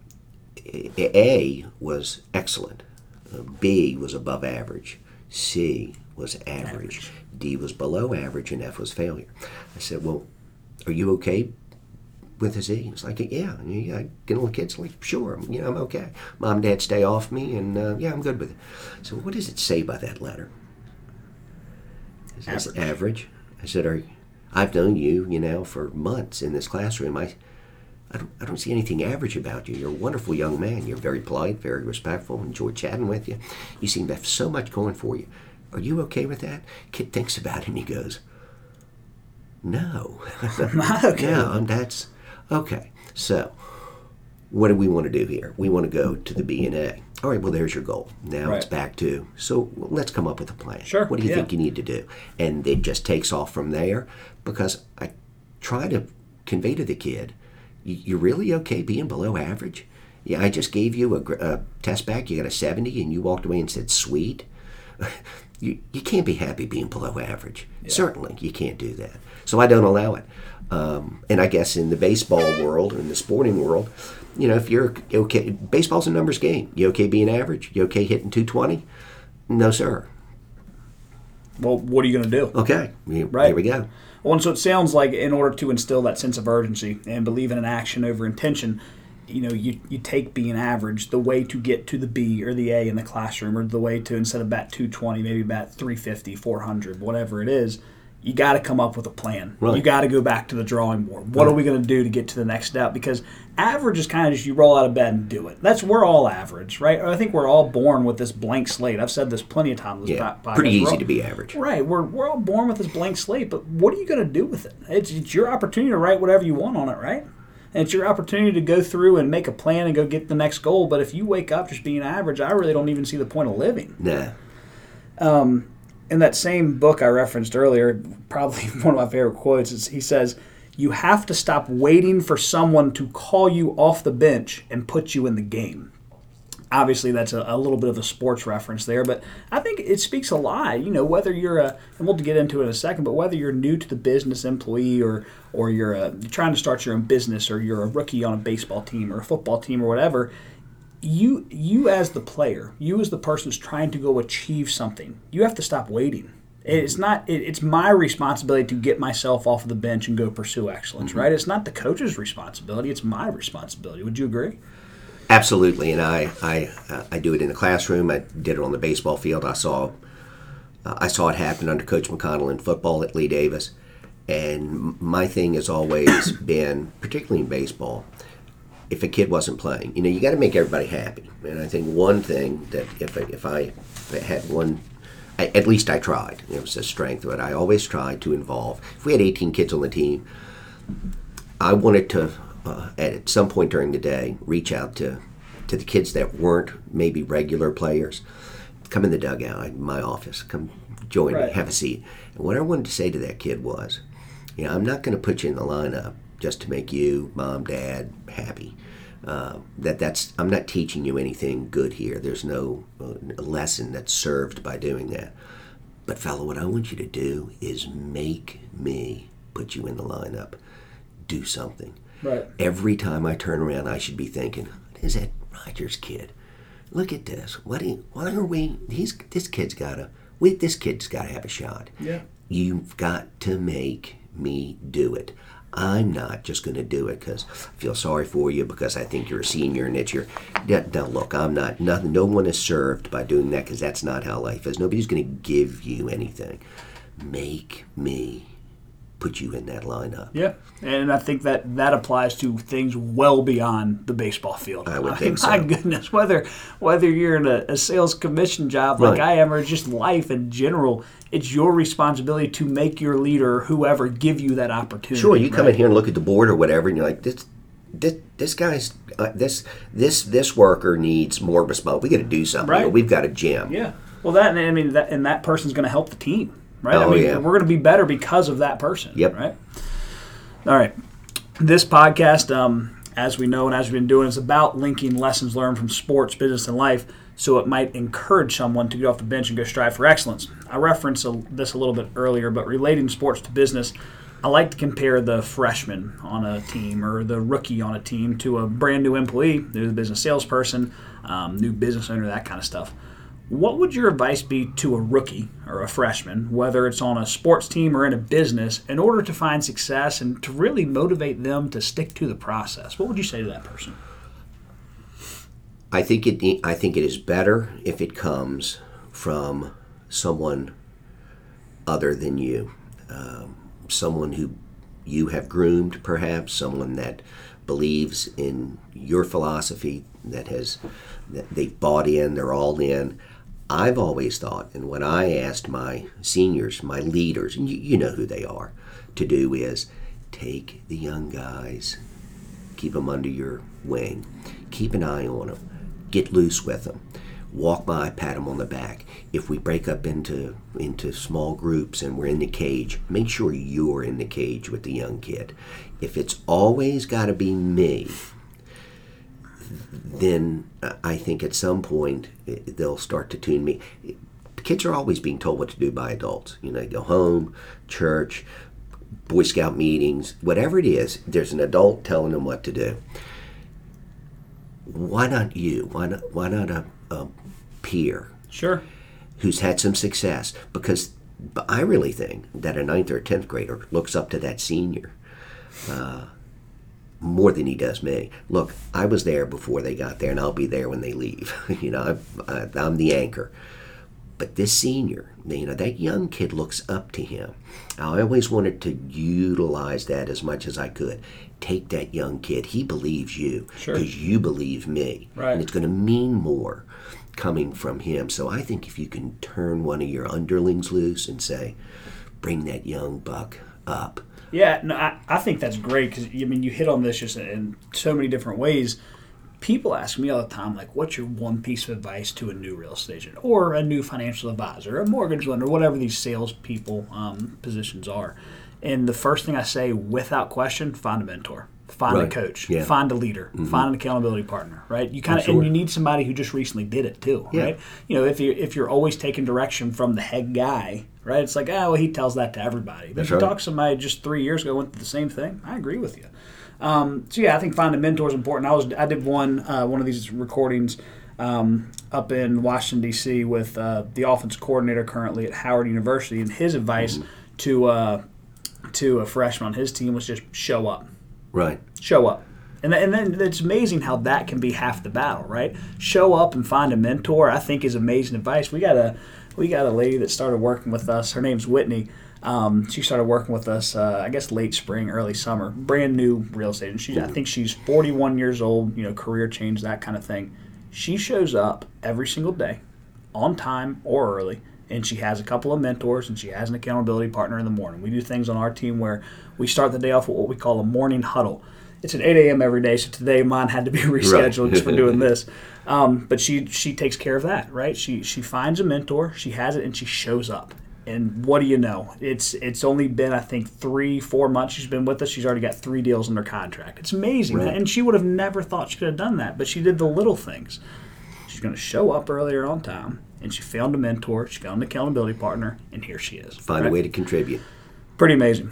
[SPEAKER 2] A was excellent, B was above average, C was average. D was below average, and F was failure. I said, well, are you okay with a Z? He was like, yeah. Get on kids like, sure, I'm okay. Mom and Dad stay off me, and I'm good with it. So what does it say by that letter? It says average. I said, I've known you, for months in this classroom. I don't see anything average about you. You're a wonderful young man. You're very polite, very respectful. Enjoy chatting with you. You seem to have so much going for you. Are you okay with that? Kid thinks about it and he goes, no.
[SPEAKER 1] Not okay.
[SPEAKER 2] No, that's okay. So what do we want to do here? We want to go to the B and A. All right, well, there's your goal. Now it's back to, so let's come up with a plan.
[SPEAKER 1] Sure.
[SPEAKER 2] What do you think you need to do? And it just takes off from there, because I try to convey to the kid, you're really okay being below average? Yeah, I just gave you a test back, you got a 70, and you walked away and said, sweet. You can't be happy being below average. Yeah. Certainly, you can't do that. So I don't allow it. And I guess in the baseball world, in the sporting world, if you're okay, baseball's a numbers game. You okay being average? You okay hitting 220? No, sir.
[SPEAKER 1] Well, what are you going to do?
[SPEAKER 2] Okay, right. Here we go.
[SPEAKER 1] Well, and so it sounds like in order to instill that sense of urgency and believe in an action over intention, you take being average, the way to get to the B or the A in the classroom, or the way to, instead of bat 220, maybe bat 350, 400, whatever it is, you got to come up with a plan. Right. You got to go back to the drawing board. What are we going to do to get to the next step? Because average is kind of just you roll out of bed and do it. We're all average, right? I think we're all born with this blank slate. I've said this plenty of times.
[SPEAKER 2] Pretty easy to be average.
[SPEAKER 1] Right. We're all born with this blank slate, but what are you going to do with it? It's your opportunity to write whatever you want on it, right? And it's your opportunity to go through and make a plan and go get the next goal. But if you wake up just being average, I really don't even see the point of living.
[SPEAKER 2] Nah.
[SPEAKER 1] In that same book I referenced earlier, probably one of my favorite quotes is he says, "You have to stop waiting for someone to call you off the bench and put you in the game." Obviously, that's a little bit of a sports reference there, but I think it speaks a lot. Whether you're and we'll get into it in a second, but whether you're new to the business, employee, or you're trying to start your own business, or you're a rookie on a baseball team or a football team or whatever, you as the player, you as the person who's trying to go achieve something, you have to stop waiting. It's my responsibility to get myself off of the bench and go pursue excellence, right? It's not the coach's responsibility, it's my responsibility. Would you agree?
[SPEAKER 2] Absolutely, and I do it in the classroom. I did it on the baseball field. I saw it happen under Coach McConnell in football at Lee Davis, and my thing has always been, particularly in baseball, if a kid wasn't playing, you got to make everybody happy. And I think one thing that if I had one, at least I tried. It was a strength of it. I always tried to involve. If we had 18 kids on the team, I wanted to, at some point during the day, reach out to the kids that weren't maybe regular players. Come in the dugout in my office. Come join me. Have a seat. And what I wanted to say to that kid was, I'm not going to put you in the lineup just to make you, mom, dad, happy. I'm not teaching you anything good here. There's no lesson that's served by doing that. But fella, what I want you to do is make me put you in the lineup. Do something.
[SPEAKER 1] Right.
[SPEAKER 2] Every time I turn around, I should be thinking, what is that Rogers kid? Look at this. This kid's got to have a shot.
[SPEAKER 1] Yeah.
[SPEAKER 2] You've got to make me do it. I'm not just going to do it because I feel sorry for you because I think you're a senior and it's your... Now, look, I'm not... Nothing. No one is served by doing that because that's not how life is. Nobody's going to give you anything. Make me put you in that lineup.
[SPEAKER 1] Yeah, and I think that applies to things well beyond the baseball field.
[SPEAKER 2] I would think so.
[SPEAKER 1] My goodness, whether you're in a sales commission job like I am or just life in general, it's your responsibility to make your leader, whoever, give you that opportunity.
[SPEAKER 2] Sure, you come in here and look at the board or whatever, and you're like, this guy's this worker needs more responsibility. We got to do something.
[SPEAKER 1] Right.
[SPEAKER 2] We've got a gym.
[SPEAKER 1] Yeah. Well, that person's going to help the team. Right? We're going to be better because of that person.
[SPEAKER 2] Yep.
[SPEAKER 1] Right? All right. This podcast, as we know and as we've been doing, is about linking lessons learned from sports, business, and life so it might encourage someone to get off the bench and go strive for excellence. I referenced this a little bit earlier, but relating sports to business, I like to compare the freshman on a team or the rookie on a team to a brand new employee, new business salesperson, new business owner, that kind of stuff. What would your advice be to a rookie or a freshman, whether it's on a sports team or in a business, in order to find success and to really motivate them to stick to the process? What would you say to that person?
[SPEAKER 2] I think it is better if it comes from someone other than you, someone who you have groomed, perhaps someone that believes in your philosophy, that they've bought in, they're all in. I've always thought, and what I asked my seniors, my leaders, and you know who they are, to do is take the young guys, keep them under your wing, keep an eye on them, get loose with them, walk by, pat them on the back. If we break up into small groups and we're in the cage, make sure you're in the cage with the young kid. If it's always got to be me, then I think at some point they'll start to tune me. Kids are always being told what to do by adults. They go home, church, Boy Scout meetings, whatever it is, there's an adult telling them what to do. Why not you? Why not a peer?
[SPEAKER 1] Sure.
[SPEAKER 2] Who's had some success? Because I really think that a 9th or 10th grader looks up to that senior. more than he does me. Look, I was there before they got there, and I'll be there when they leave. I'm the anchor. But this senior, that young kid looks up to him. I always wanted to utilize that as much as I could. Take that young kid. He believes you because you believe me.
[SPEAKER 1] Right.
[SPEAKER 2] And it's going to mean more coming from him. So I think if you can turn one of your underlings loose and say, bring that young buck up.
[SPEAKER 1] Yeah, no, I think that's great because, you hit on this just in so many different ways. People ask me all the time, like, what's your one piece of advice to a new real estate agent or a new financial advisor, a mortgage lender, whatever these salespeople positions are. And the first thing I say, without question, find a mentor, find a coach, find a leader, find an accountability partner, right? You kind of, and you need somebody who just recently did it too, right? If you're always taking direction from the head guy, right? It's like, he tells that to everybody. But if you talk to somebody just 3 years ago went through the same thing, I agree with you. I think finding a mentor is important. I did one of these recordings up in Washington D.C. with the offense coordinator currently at Howard University, and his advice to a freshman on his team was just show up.
[SPEAKER 2] Right.
[SPEAKER 1] Show up. And then it's amazing how that can be half the battle, right? Show up and find a mentor, I think, is amazing advice. We got a lady that started working with us. Her name's Whitney. She started working with us, I guess, late spring, early summer. Brand new real estate. And I think she's 41 years old, career change, that kind of thing. She shows up every single day, on time or early, and she has a couple of mentors, and she has an accountability partner in the morning. We do things on our team where we start the day off with what we call a morning huddle. It's at 8 a.m. every day, so today mine had to be rescheduled just for doing this. But she takes care of that, right? She finds a mentor, she has it, and she shows up. And what do you know? It's only been, I think, 3-4 months she's been with us. She's already got 3 deals under contract. It's amazing. Right. And she would have never thought she could have done that, but she did the little things. She's going to show up earlier on time, and she found a mentor, she found an accountability partner, and here she is.
[SPEAKER 2] Find a way to contribute.
[SPEAKER 1] Pretty amazing.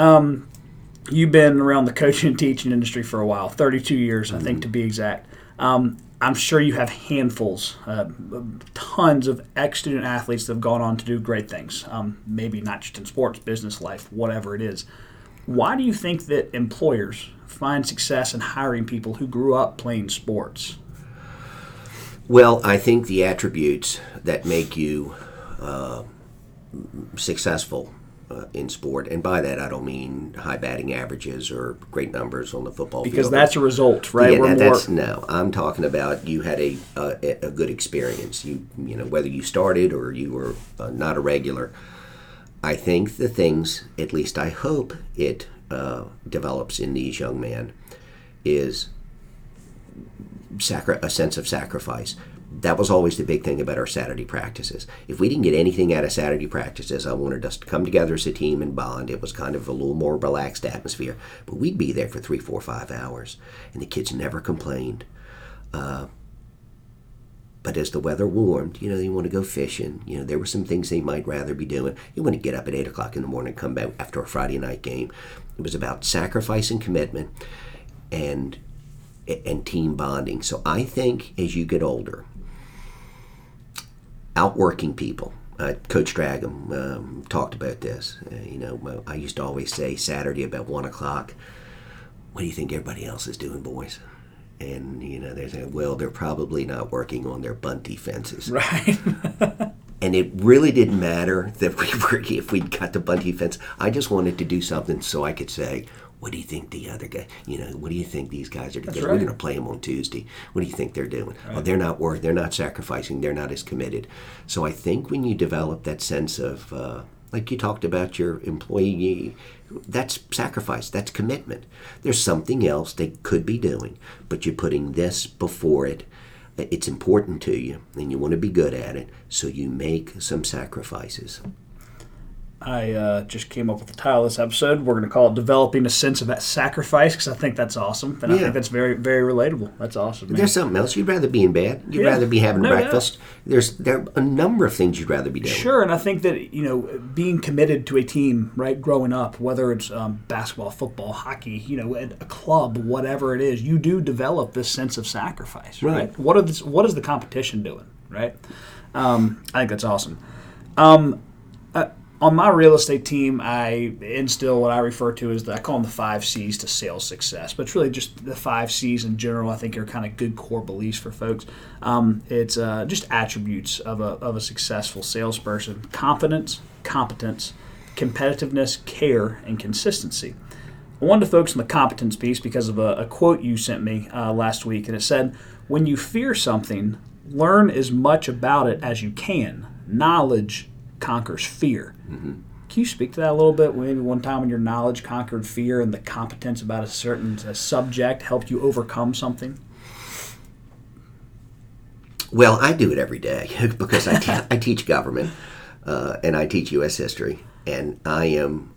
[SPEAKER 1] You've been around the coaching and teaching industry for a while, 32 years, I think, to be exact. I'm sure you have handfuls, tons of ex-student athletes that have gone on to do great things, maybe not just in sports, business life, whatever it is. Why do you think that employers find success in hiring people who grew up playing sports?
[SPEAKER 2] Well, I think the attributes that make you successful in sport, and by that I don't mean high batting averages or great numbers on the football field.
[SPEAKER 1] Because that's a result, right?
[SPEAKER 2] No, I'm talking about you had a good experience. You whether you started or you were not a regular. I think the things, at least I hope it develops in these young men, is a sense of sacrifice. That was always the big thing about our Saturday practices. If we didn't get anything out of Saturday practices, I wanted us to come together as a team and bond. It was kind of a little more relaxed atmosphere. But we'd be there for 3, 4, 5 hours, and the kids never complained. But as the weather warmed, they want to go fishing. There were some things they might rather be doing. You want to get up at 8 o'clock in the morning and come back after a Friday night game. It was about sacrifice and commitment and team bonding. So I think as you get older, outworking people. Coach Dragham talked about this. I used to always say Saturday about 1 o'clock, what do you think everybody else is doing, boys? And, they're saying, well, they're probably not working on their bunt defenses.
[SPEAKER 1] Right.
[SPEAKER 2] And it really didn't matter that if we got the bunt defense. I just wanted to do something so I could say, what do you think the other guy, what do you think these guys are doing? Right. We're going to play them on Tuesday. What do you think they're doing? Right. Oh, they're not sacrificing, they're not as committed. So I think when you develop that sense of, like you talked about your employee, that's sacrifice, that's commitment. There's something else they could be doing, but you're putting this before it. It's important to you, and you want to be good at it, so you make some sacrifices.
[SPEAKER 1] I just came up with the title of this episode. We're going to call it Developing a Sense of Sacrifice, because I think that's awesome. And I think that's very, very relatable. That's awesome, man.
[SPEAKER 2] There's something else. You'd rather be in bed. You'd rather be having breakfast. Doubt. There are a number of things you'd rather be doing.
[SPEAKER 1] Sure, and I think that, being committed to a team, right, growing up, whether it's basketball, football, hockey, a club, whatever it is, you do develop this sense of sacrifice, right? What is the competition doing, right? I think that's awesome. On my real estate team, I instill what I refer to as I call them the 5 C's to sales success. But it's really just the 5 C's in general. I think are kind of good core beliefs for folks. It's just attributes of a successful salesperson: confidence, competence, competitiveness, care, and consistency. I wanted to focus on the competence piece because of a quote you sent me last week, and it said, "When you fear something, learn as much about it as you can. Knowledge conquers fear." Mm-hmm. Can you speak to that a little bit? Maybe one time when your knowledge conquered fear and the competence about a certain subject helped you overcome something?
[SPEAKER 2] Well, I do it every day because I teach government and I teach U.S. history, and I'm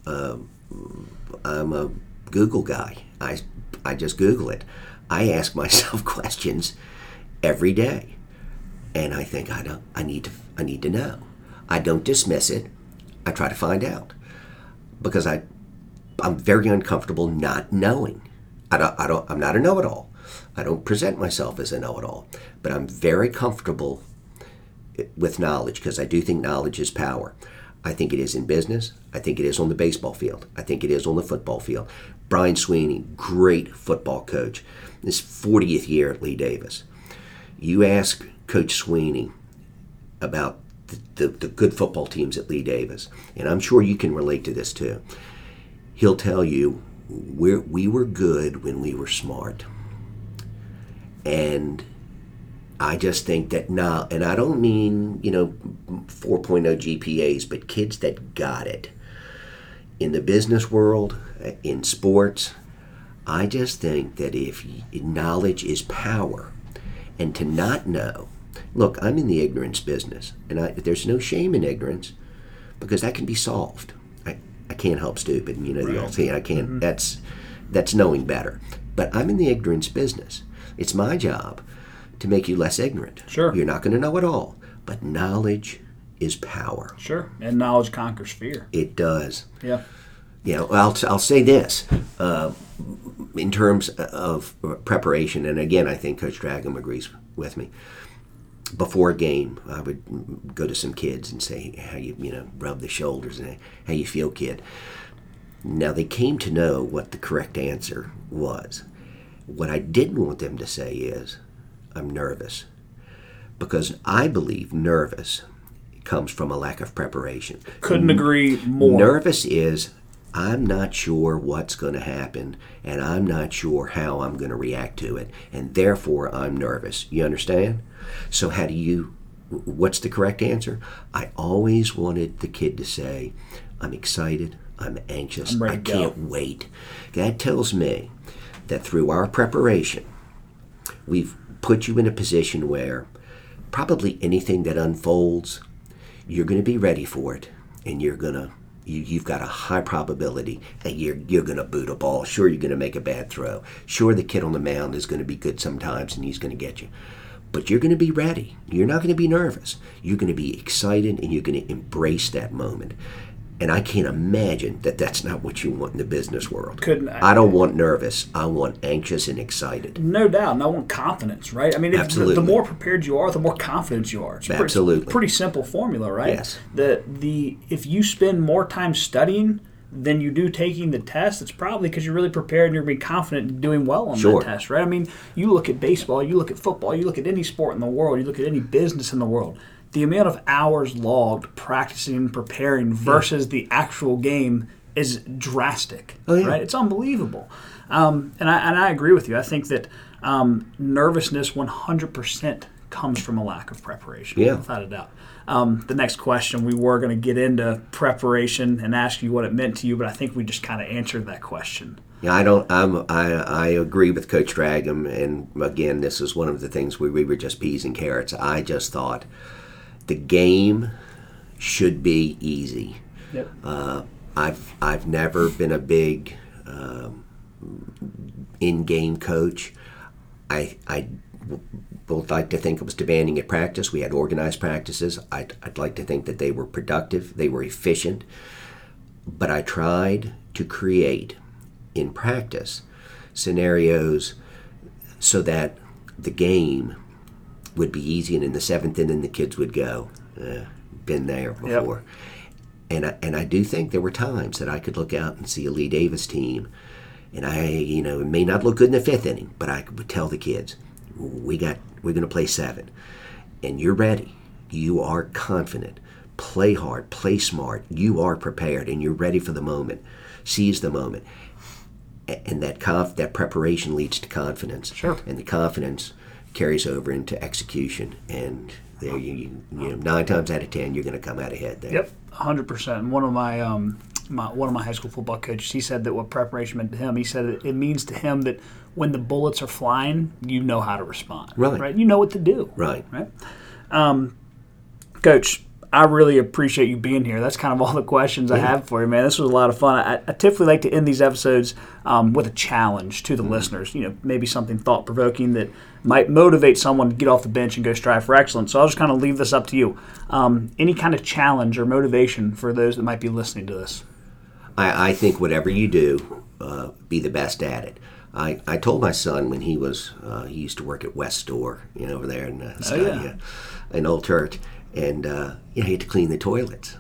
[SPEAKER 2] a Google guy. I just Google it. I ask myself questions every day, and I think I need to know. I don't dismiss it. I try to find out because I'm very uncomfortable not knowing. I'm not a know-it-all. I don't present myself as a know-it-all, but I'm very comfortable with knowledge because I do think knowledge is power. I think it is in business. I think it is on the baseball field. I think it is on the football field. Brian Sweeney, great football coach, his 40th year at Lee Davis. You ask Coach Sweeney about the good football teams at Lee Davis, and I'm sure you can relate to this too. He'll tell you we were good when we were smart. And I just think that now, and I don't mean, 4.0 GPAs, but kids that got it. In the business world, in sports, I just think that if knowledge is power, and to not know, look, I'm in the ignorance business, and there's no shame in ignorance, because that can be solved. I can't help stupid, the old saying, I can't, mm-hmm. That's knowing better. But I'm in the ignorance business. It's my job to make you less ignorant.
[SPEAKER 1] Sure.
[SPEAKER 2] You're not going to know it all, but knowledge is power.
[SPEAKER 1] Sure, and knowledge conquers fear.
[SPEAKER 2] It does.
[SPEAKER 1] Yeah.
[SPEAKER 2] I'll say this, in terms of preparation, and again, I think Coach Dragum agrees with me. Before a game, I would go to some kids and say, how you rub the shoulders and how you feel, kid. Now, they came to know what the correct answer was. What I didn't want them to say is, I'm nervous. Because I believe nervous comes from a lack of preparation.
[SPEAKER 1] Couldn't agree more.
[SPEAKER 2] Nervous is, I'm not sure what's going to happen, and I'm not sure how I'm going to react to it, and therefore I'm nervous. You understand? So what's the correct answer? I always wanted the kid to say, I'm excited, I'm anxious, I can't wait. That tells me that through our preparation, we've put you in a position where probably anything that unfolds, you're going to be ready for it, and you've got a high probability that you're going to boot a ball. Sure, you're going to make a bad throw. Sure, the kid on the mound is going to be good sometimes, and he's going to get you. But you're going to be ready. You're not going to be nervous. You're going to be excited, and you're going to embrace that moment. And I can't imagine that that's not what you want in the business world. I don't want nervous. I want anxious and excited.
[SPEAKER 1] No doubt. And I want confidence, right? I mean,
[SPEAKER 2] Absolutely.
[SPEAKER 1] The more prepared you are, the more confident you are. It's
[SPEAKER 2] Absolutely.
[SPEAKER 1] Pretty simple formula, right?
[SPEAKER 2] Yes.
[SPEAKER 1] If you spend more time studying than you do taking the test, it's probably because you're really prepared and you're being confident in doing well on that test, right? I mean, you look at baseball, you look at football, you look at any sport in the world, you look at any business in the world. The amount of hours logged practicing and preparing versus the actual game is drastic, right? It's unbelievable. And I agree with you. I think that nervousness 100% comes from a lack of preparation, without a doubt. The next question, we were going to get into preparation and ask you what it meant to you, but I think we just kind of answered that question.
[SPEAKER 2] Yeah, I agree with Coach Dragum, and again, this is one of the things we were just peas and carrots. I just thought the game should be easy.
[SPEAKER 1] Yep.
[SPEAKER 2] I've never been a big in-game coach. I both like to think it was demanding at practice. We had organized practices. I'd like to think that they were productive, they were efficient, but I tried to create in practice scenarios so that the game would be easy, and in the seventh inning the kids would go, been there before. Yep. And I do think there were times that I could look out and see a Lee Davis team, and it may not look good in the fifth inning, but I would tell the kids, we're going to play 7, and you're ready. You are confident. Play hard, play smart. You are prepared, and you're ready for the moment. Seize the moment. And that preparation leads to confidence.
[SPEAKER 1] Sure.
[SPEAKER 2] And the confidence carries over into execution. And there, 9 times out of 10, you're going to come out ahead there.
[SPEAKER 1] Yep, 100%. And one of my one of my high school football coaches, he said that what preparation meant to him, he said it means to him that when the bullets are flying, you know how to respond. Right? You know what to do.
[SPEAKER 2] Right.
[SPEAKER 1] Coach, I really appreciate you being here. That's kind of all the questions I have for you, man. This was a lot of fun. I typically like to end these episodes with a challenge to the listeners. Maybe something thought-provoking that might motivate someone to get off the bench and go strive for excellence. So I'll just kind of leave this up to you. Any kind of challenge or motivation for those that might be listening to this?
[SPEAKER 2] I think whatever you do, be the best at it. I told my son when he used to work at West Store, over there in Old Church. And he had to clean the toilets,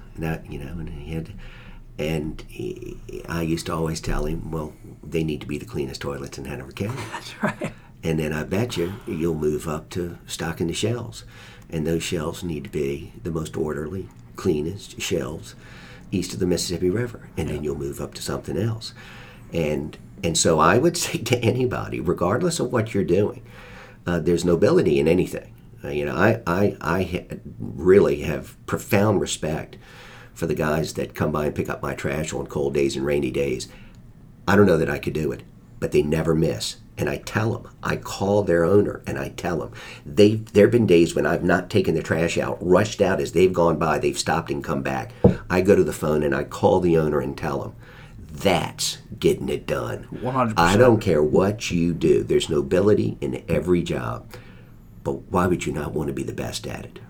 [SPEAKER 2] I used to always tell him, well, they need to be the cleanest toilets in Hanover County.
[SPEAKER 1] That's right.
[SPEAKER 2] And then I bet you'll move up to stocking the shelves, and those shelves need to be the most orderly, cleanest shelves east of the Mississippi River, and then you'll move up to something else. And so I would say to anybody, regardless of what you're doing, there's nobility in anything. I really have profound respect for the guys that come by and pick up my trash on cold days and rainy days. I don't know that I could do it, but they never miss. And I tell them, I call their owner and I tell them, there have been days when I've not taken the trash out, rushed out as they've gone by, they've stopped and come back. I go to the phone and I call the owner and tell them, that's getting it done.
[SPEAKER 1] 100%.
[SPEAKER 2] I don't care what you do. There's nobility in every job. But why would you not want to be the best at it?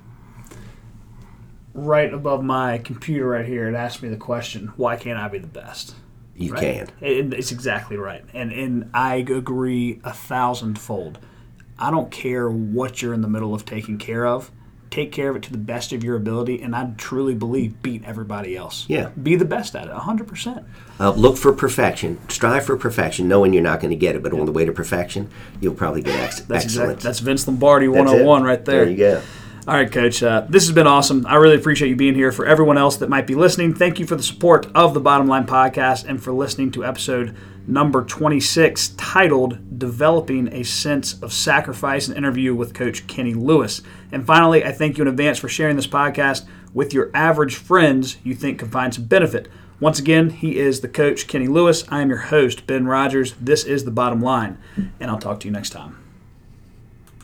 [SPEAKER 1] Right above my computer right here, it asks me the question, why can't I be the best?
[SPEAKER 2] You can.
[SPEAKER 1] It's exactly right. And I agree 1,000-fold. I don't care what you're in the middle of taking care of. Take care of it to the best of your ability, and I truly believe beat everybody else.
[SPEAKER 2] Yeah.
[SPEAKER 1] Be the best at it, 100%.
[SPEAKER 2] Look for perfection. Strive for perfection, knowing you're not going to get it, but on the way to perfection, you'll probably get excellence.
[SPEAKER 1] That's Vince Lombardi 101 right there.
[SPEAKER 2] There you go.
[SPEAKER 1] All right, Coach. This has been awesome. I really appreciate you being here. For everyone else that might be listening, thank you for the support of the Bottom Line Podcast and for listening to episode number 26, titled Developing a Sense of Sacrifice, an interview with Coach Kenny Lewis. And finally, I thank you in advance for sharing this podcast with your average friends you think can find some benefit. Once again, he is the Coach Kenny Lewis. I am your host, Ben Rogers. This is The Bottom Line, and I'll talk to you next time.